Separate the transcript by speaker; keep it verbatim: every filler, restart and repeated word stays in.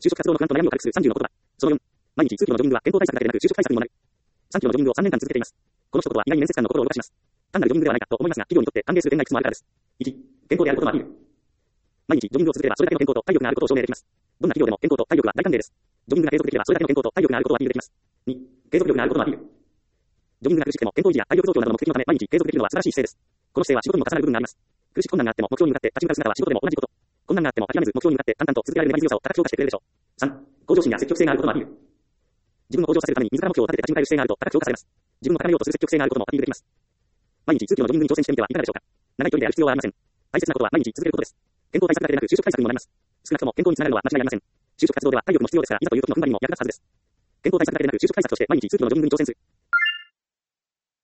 Speaker 1: 就職活動の不安と悩みを軽くするさんじゅうの言葉。そのよん、毎日通勤のジョギングは健康対策だけでなく就職対策にもなる。さんキロのジョギングをさんねんかん続けています。この一言は意外に面接官の心を動かします。単なるジョギングではないかと思いますが、企業にとって歓迎する点がいくつもあるからです。いち、健康であることのアピール。毎日ジョギングを続ければそれだけの健康と体力があることを証明できます。どんな企業でも健康と体力は大歓迎です。ジョギングが継続できればそれだけの健康と体力があることをアピールできます。に、継続力があることのアピール。ジョギングが苦しくても健康維持や体力増強などの目的のため毎日継続できるのは素晴らしい姿勢です。この姿勢は仕事にも重なる部分があります。苦しい困難があっても目標に向かって立ち向かう姿は仕事でも同じこと。困難があっても諦めず目標に向かって淡々と続けられる粘り強さを高く評価してくれるでしょう。さん、向上心や積極性があることのアピール。自分を向上させるために自ら目標を立てて立ち向かえる姿勢があると高く評価されます。自分を高めようとする積極性があることもアピールできます。毎日数キロのジョギングに挑戦してみてはいかがでしょうか。長い距離でやる必要はありません。大切なことは毎日続けることです。健康対策だけでなく就職対策にもなります。少なくとも健康につながるのは間違いありません。就職活動では体力も必要ですが、いざという時の踏ん張りにも役立つはずです。健康対策だけでなく就職対策として毎日数キロのジョギングに挑戦する。